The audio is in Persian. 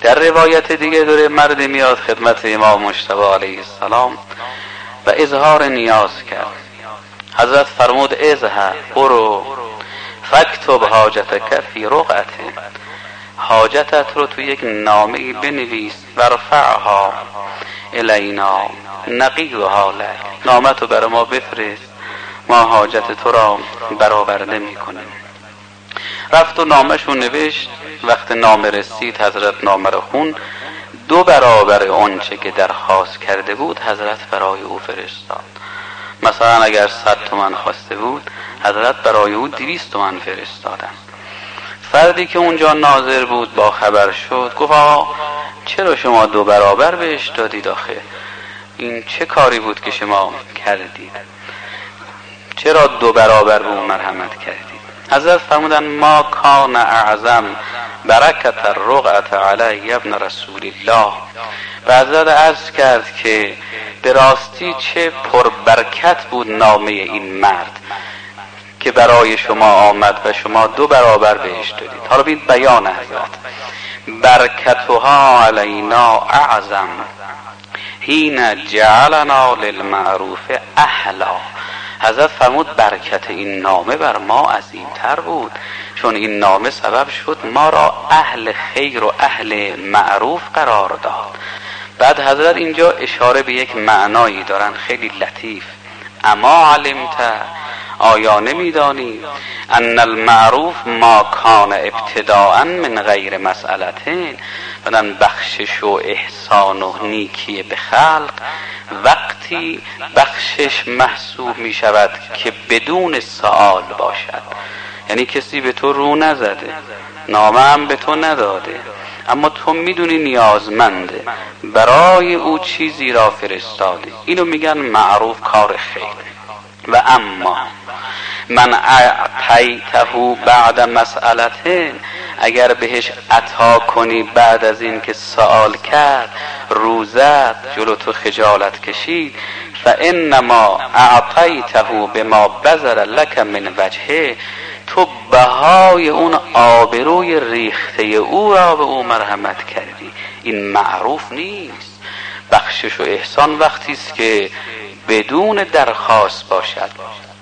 در روایت دیگه دوره مرد میاد خدمت امام مجتبی علیه السلام و اظهار نیاز کرد. حضرت فرمود اذهب، برو فاکتب حاجتک فی رقعه، حاجتت رو تو یک نامه‌ای بنویس، ورفعها الینا نقیها لک، نامه رو برای ما بفرست، ما حاجت تو را برآورده میکنیم. رفت و نامه‌شو نوشت. وقت نامه رسید حضرت نامه رو خون، 2 برابر آنچه که درخواست کرده بود حضرت برای او فرستاد. مثلا اگر 100 تومن خواسته بود حضرت برای او 200 تومن فرستادن. فردی که اونجا ناظر بود با خبر شد، گفت آقا چرا شما 2 برابر بهش دادید؟ آخه این چه کاری بود که شما کردید؟ چرا 2 برابر به اون مرحمت کردید؟ حضرت فرمودن ما کان اعظم برکت الرقعه علی ابن رسول الله. و حضرت عرض کرد که به راستی چه پربرکت بود نامه این مرد که برای شما آمد و شما 2 برابر بهش دادید. حالا ببین بیان حضرت، برکتها علینا اعظم حین جعلنا للمعروف اهلا. حضرت فرمود برکت این نامه بر ما عظیمتر بود، چون این نامه سبب شد ما را اهل خیر و اهل معروف قرار داد. بعد حضرت اینجا اشاره به یک معنایی دارن خیلی لطیف. اما علمت، آیا نمیدانی ان المعروف ما کان ابتداء من غیر مسئلتین، بدن بخشش و احسان و نیکی به خلق وقتی بخشش محسوب می شود که بدون سؤال باشد. یعنی کسی به تو رو نزده، نامه هم به تو نداده، اما تو میدونی نیازمنده، برای او چیزی را فرستادی. اینو میگن معروف، کار خیر. و اما من اعطیته بعد مسئلته، اگر بهش عطا کنی بعد از این که سوال کرد، روزت جلو تو خجالت کشید، فانما اعطیته بما بذر لك من وجهه، تو بهای اون آبروی ریخته او را به او مرحمت کردی. این معروف نیست. بخشش و احسان وقتی است که بدون درخواست باشد.